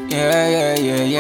Yeah.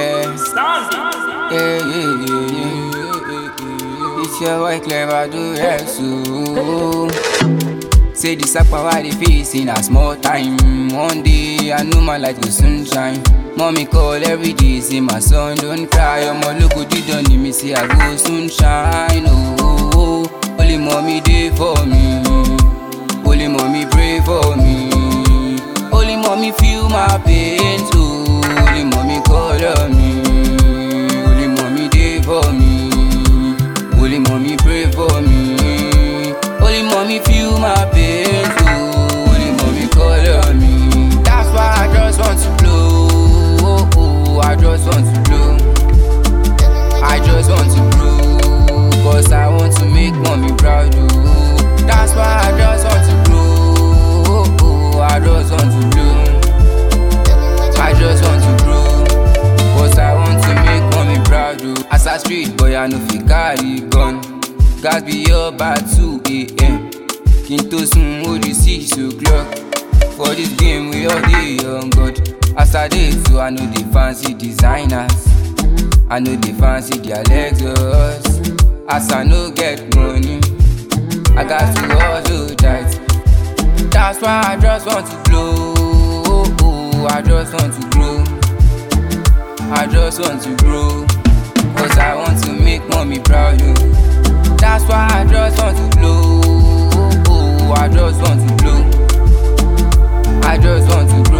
It's your boy Clever do so. Say this up why they face in a small time. One day I know my light will soon shine. Mommy call every day, say my son don't cry. Omo look what you done to me, say I go soon shine. Oh, only mommy dey for me. Only mommy pray for me. Only mommy feel my pain too. Only mommy call on me. Only mommy dey for me. Only mommy pray for me. Only mommy feel my pain too. Only mommy call on me. That's why I just want to blow. I just want to blow. I just want to blow. Cause I want to make mommy proud. That's why I just want to blow. I just want to blow. I just want to blow. Cause I want to make mommy proud. As a street boy, I know fi carry gun. Gas be up at 2 a.m. Kinto soon hold 6 o'clock. For this game we all day on God. As I dey so I know they fancy designers. I know they fancy their Lexus. As I no get money, I got to hustle tight. That's why I just want to blow. I just want to grow. I just want to grow. Cause I want to make mommy proud. That's why I just want to blow. I just want to blow. I just want to blow.